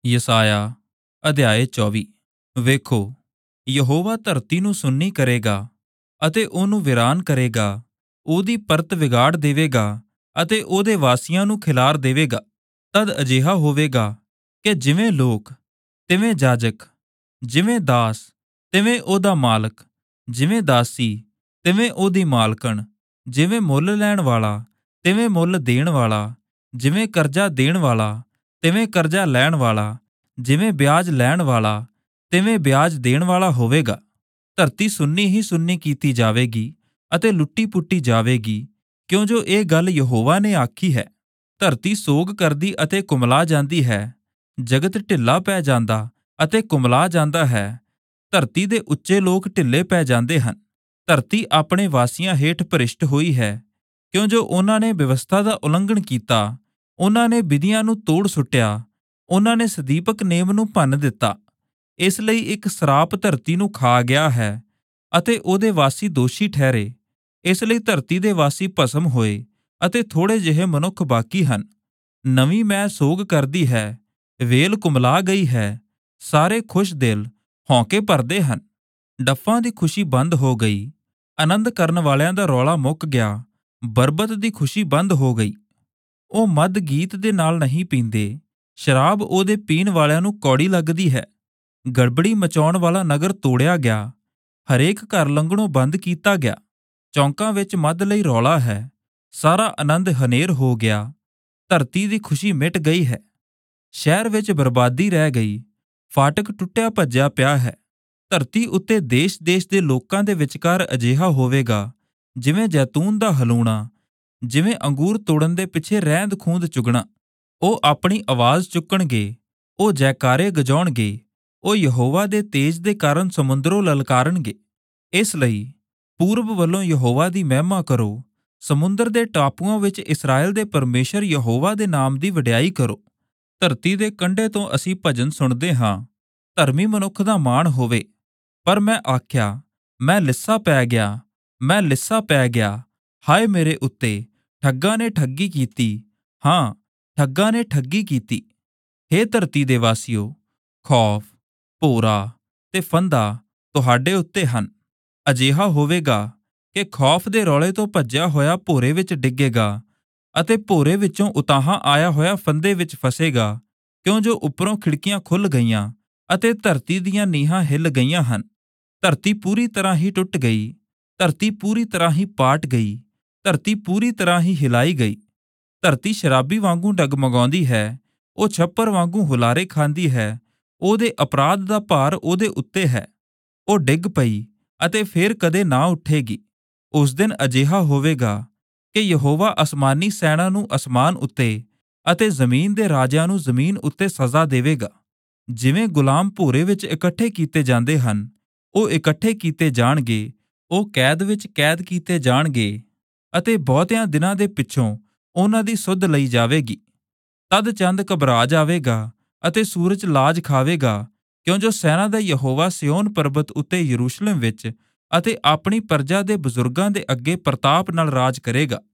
ਯਸਾਇਆ ਅਧਿਆਇ 24। ਵੇਖੋ, ਯਹੋਵਾ ਧਰਤੀ ਨੂੰ ਸੁੰਨੀ ਕਰੇਗਾ ਅਤੇ ਉਹਨੂੰ ਵੀਰਾਨ ਕਰੇਗਾ, ਉਹਦੀ ਪਰਤ ਵਿਗਾੜ ਦੇਵੇਗਾ ਅਤੇ ਉਹਦੇ ਵਾਸੀਆਂ ਨੂੰ ਖਿਲਾਰ ਦੇਵੇਗਾ। ਤਦ ਅਜਿਹਾ ਹੋਵੇਗਾ ਕਿ ਜਿਵੇਂ ਲੋਕ ਤਿਵੇਂ ਜਾਜਕ, ਜਿਵੇਂ ਦਾਸ ਤਿਵੇਂ ਉਹਦਾ ਮਾਲਕ, ਜਿਵੇਂ ਦਾਸੀ ਤਿਵੇਂ ਉਹਦੀ ਮਾਲਕਣ, ਜਿਵੇਂ ਮੁੱਲ ਲੈਣ ਵਾਲਾ ਤਿਵੇਂ ਮੁੱਲ ਦੇਣ ਵਾਲਾ, ਜਿਵੇਂ ਕਰਜ਼ਾ ਦੇਣ ਵਾਲਾ ਤਿਵੇਂ ਕਰਜ਼ਾ ਲੈਣ ਵਾਲਾ, ਜਿਵੇਂ ਵਿਆਜ ਲੈਣ ਵਾਲਾ ਤਿਵੇਂ ਵਿਆਜ ਦੇਣ ਵਾਲਾ ਹੋਵੇਗਾ। ਧਰਤੀ ਸੁੰਨੀ ਹੀ ਸੁੰਨੀ ਕੀਤੀ ਜਾਵੇਗੀ ਅਤੇ ਲੁੱਟੀ ਪੁੱਟੀ ਜਾਵੇਗੀ, ਕਿਉਂ ਜੋ ਇਹ ਗੱਲ ਯਹੋਵਾ ਨੇ ਆਖੀ ਹੈ। ਧਰਤੀ ਸੋਗ ਕਰਦੀ ਅਤੇ ਕੁਮਲਾ ਜਾਂਦੀ ਹੈ, ਜਗਤ ਢਿੱਲਾ ਪੈ ਜਾਂਦਾ ਅਤੇ ਕੁਮਲਾ ਜਾਂਦਾ ਹੈ। ਧਰਤੀ ਦੇ ਉੱਚੇ ਲੋਕ ਢਿੱਲੇ ਪੈ ਜਾਂਦੇ ਹਨ। ਧਰਤੀ ਆਪਣੇ ਵਾਸੀਆਂ ਹੇਠ ਭ੍ਰਿਸ਼ਟ ਹੋਈ ਹੈ, ਕਿਉਂ ਜੋ ਉਹਨਾਂ ਨੇ ਵਿਵਸਥਾ ਦਾ ਉਲੰਘਣ ਕੀਤਾ, ਉਹਨਾਂ ਨੇ ਵਿਧੀਆਂ ਨੂੰ ਤੋੜ ਸੁੱਟਿਆ, ਉਹਨਾਂ ਨੇ ਸਦੀਪਕ ਨੇਮ ਨੂੰ ਭੰਨ ਦਿੱਤਾ। ਇਸ ਲਈ ਇੱਕ ਸਰਾਪ ਧਰਤੀ ਨੂੰ ਖਾ ਗਿਆ ਹੈ ਅਤੇ ਉਹਦੇ ਵਾਸੀ ਦੋਸ਼ੀ ਠਹਿਰੇ। ਇਸ ਲਈ ਧਰਤੀ ਦੇ ਵਾਸੀ ਭਸਮ ਹੋਏ ਅਤੇ ਥੋੜੇ ਜਿਹੇ ਮਨੁੱਖ ਬਾਕੀ ਹਨ। ਨਵੀਂ ਮੈਲ ਸੋਗ ਕਰਦੀ ਹੈ, ਵੇਲ ਕੁਮਲਾ ਗਈ ਹੈ, ਸਾਰੇ ਖੁਸ਼ ਦਿਲ ਹੌਂਕੇ ਭਰਦੇ ਹਨ। ਡੱਫਾਂ ਦੀ ਖੁਸ਼ੀ ਬੰਦ ਹੋ ਗਈ, ਆਨੰਦ ਕਰਨ ਵਾਲਿਆਂ ਦਾ ਰੌਲਾ ਮੁੱਕ ਗਿਆ, ਬਰਬਤ ਦੀ ਖੁਸ਼ੀ ਬੰਦ ਹੋ ਗਈ। ਉਹ ਮਦ ਗੀਤ ਦੇ ਨਾਲ ਨਹੀਂ ਪੀਂਦੇ, ਸ਼ਰਾਬ ਉਹਦੇ ਪੀਣ ਵਾਲਿਆਂ ਨੂੰ ਕੌੜੀ ਲੱਗਦੀ ਹੈ। ਗੜਬੜੀ ਮਚਾਉਣ ਵਾਲਾ ਨਗਰ ਤੋੜਿਆ ਗਿਆ, ਹਰੇਕ ਘਰ ਲੰਘਣੋਂ ਬੰਦ ਕੀਤਾ ਗਿਆ। ਚੌਂਕਾਂ ਵਿੱਚ ਮਦ ਲਈ ਰੌਲਾ ਹੈ, ਸਾਰਾ ਆਨੰਦ ਹਨੇਰ ਹੋ ਗਿਆ, ਧਰਤੀ ਦੀ ਖੁਸ਼ੀ ਮਿਟ ਗਈ ਹੈ। ਸ਼ਹਿਰ ਵਿੱਚ ਬਰਬਾਦੀ ਰਹਿ ਗਈ, ਫਾਟਕ ਟੁੱਟਿਆ ਭੱਜਿਆ ਪਿਆ ਹੈ। ਧਰਤੀ ਉੱਤੇ ਦੇਸ਼-ਦੇਸ਼ ਦੇ ਲੋਕਾਂ ਦੇ ਵਿਚਕਾਰ ਅਜਿਹਾ ਹੋਵੇਗਾ ਜਿਵੇਂ ਜੈਤੂਨ ਦਾ ਹਲੂਣਾ, ਜਿਵੇਂ ਅੰਗੂਰ ਤੋੜਨ ਦੇ ਪਿੱਛੇ ਰਹਿੰਦ ਖੂੰਦ ਚੁਗਣਾ। ਉਹ ਆਪਣੀ ਆਵਾਜ਼ ਚੁੱਕਣਗੇ, ਉਹ ਜੈਕਾਰੇ ਗਜਾਉਣਗੇ, ਉਹ ਯਹੋਵਾ ਦੇ ਤੇਜ ਦੇ ਕਾਰਨ ਸਮੁੰਦਰੋਂ ਲਲਕਾਰਨਗੇ। ਇਸ ਲਈ ਪੂਰਬ ਵੱਲੋਂ ਯਹੋਵਾ ਦੀ ਮਹਿਮਾ ਕਰੋ, ਸਮੁੰਦਰ ਦੇ ਟਾਪੂਆਂ ਵਿੱਚ ਇਸਰਾਏਲ ਦੇ ਪਰਮੇਸ਼ਰ ਯਹੋਵਾ ਦੇ ਨਾਮ ਦੀ ਵਡਿਆਈ ਕਰੋ। ਧਰਤੀ ਦੇ ਕੰਢੇ ਤੋਂ ਅਸੀਂ ਭਜਨ ਸੁਣਦੇ ਹਾਂ, ਧਰਮੀ ਮਨੁੱਖ ਦਾ ਮਾਣ ਹੋਵੇ। ਪਰ ਮੈਂ ਆਖਿਆ, ਮੈਂ ਲਿੱਸਾ ਪੈ ਗਿਆ, ਮੈਂ ਲਿੱਸਾ ਪੈ ਗਿਆ। ਹਾਏ ਮੇਰੇ ਉੱਤੇ, ਠੱਗਾਂ ਨੇ ਠੱਗੀ ਕੀਤੀ, ਹਾਂ ਠੱਗਾਂ ਨੇ ਠੱਗੀ ਕੀਤੀ। ਹੇ ਧਰਤੀ ਦੇ ਵਾਸੀਓ, ਖੌਫ, ਭੋਰਾ ਤੇ ਫੰਦਾ ਤੁਹਾਡੇ ਉੱਤੇ ਹਨ। ਅਜਿਹਾ ਹੋਵੇਗਾ ਕਿ ਖੌਫ ਦੇ ਰੌਲੇ ਤੋਂ ਭੱਜਿਆ ਹੋਇਆ ਭੋਰੇ ਵਿੱਚ ਡਿੱਗੇਗਾ ਅਤੇ ਭੋਰੇ ਵਿੱਚੋਂ ਉਤਾਹਾਂ ਆਇਆ ਹੋਇਆ ਫੰਦੇ ਵਿੱਚ ਫਸੇਗਾ, ਕਿਉਂ ਜੋ ਉੱਪਰੋਂ ਖਿੜਕੀਆਂ ਖੁੱਲ੍ਹ ਗਈਆਂ ਅਤੇ ਧਰਤੀ ਦੀਆਂ ਨੀਹਾਂ ਹਿੱਲ ਗਈਆਂ ਹਨ। ਧਰਤੀ ਪੂਰੀ ਤਰ੍ਹਾਂ ਹੀ ਟੁੱਟ ਗਈ, ਧਰਤੀ ਪੂਰੀ ਤਰ੍ਹਾਂ ਹੀ ਪਾਟ ਗਈ, ਧਰਤੀ ਪੂਰੀ ਤਰ੍ਹਾਂ ਹੀ ਹਿਲਾਈ ਗਈ। ਧਰਤੀ ਸ਼ਰਾਬੀ ਵਾਂਗੂ ਡਗਮਗਾਉਂਦੀ ਹੈ, ਉਹ ਛੱਪਰ ਵਾਂਗੂ ਹੁਲਾਰੇ ਖਾਂਦੀ ਹੈ, ਉਹਦੇ ਅਪਰਾਧ ਦਾ ਭਾਰ ਉਹਦੇ ਉੱਤੇ ਹੈ। ਉਹ ਡਿੱਗ ਪਈ ਅਤੇ ਫੇਰ ਕਦੇ ਨਾ ਉੱਠੇਗੀ। ਉਸ ਦਿਨ ਅਜਿਹਾ ਹੋਵੇਗਾ ਕਿ ਯਹੋਵਾ ਅਸਮਾਨੀ ਸੈਨਾ ਨੂੰ ਅਸਮਾਨ ਉੱਤੇ ਅਤੇ ਜ਼ਮੀਨ ਦੇ ਰਾਜਿਆਂ ਨੂੰ ਜ਼ਮੀਨ ਉੱਤੇ ਸਜ਼ਾ ਦੇਵੇਗਾ। ਜਿਵੇਂ ਗੁਲਾਮ ਭੋਰੇ ਵਿੱਚ ਇਕੱਠੇ ਕੀਤੇ ਜਾਂਦੇ ਹਨ, ਉਹ ਇਕੱਠੇ ਕੀਤੇ ਜਾਣਗੇ, ਉਹ ਕੈਦ ਵਿੱਚ ਕੈਦ ਕੀਤੇ ਜਾਣਗੇ ਅਤੇ ਬਹੁਤਿਆਂ ਦਿਨਾਂ ਦੇ ਪਿੱਛੋਂ ਉਹਨਾਂ ਦੀ ਸੁੱਧ ਲਈ ਜਾਵੇਗੀ। ਤਦ ਚੰਦ ਘਬਰਾ ਜਾਵੇਗਾ ਅਤੇ ਸੂਰਜ ਲਾਜ ਖਾਵੇਗਾ, ਕਿਉਂ ਜੋ ਸੈਨਾ ਦਾ ਯਹੋਵਾ ਸਿਯੋਨ ਪਰਬਤ ਉੱਤੇ ਯਰੂਸ਼ਲਮ ਵਿੱਚ ਅਤੇ ਆਪਣੀ ਪਰਜਾ ਦੇ ਬਜ਼ੁਰਗਾਂ ਦੇ ਅੱਗੇ ਪ੍ਰਤਾਪ ਨਾਲ ਰਾਜ ਕਰੇਗਾ।